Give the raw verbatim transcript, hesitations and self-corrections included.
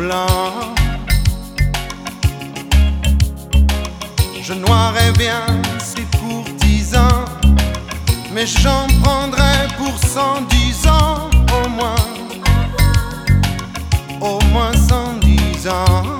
blanc. Je noirais bien ces courtisans, mais j'en prendrais pour cent dix ans au moins, au moins cent dix ans.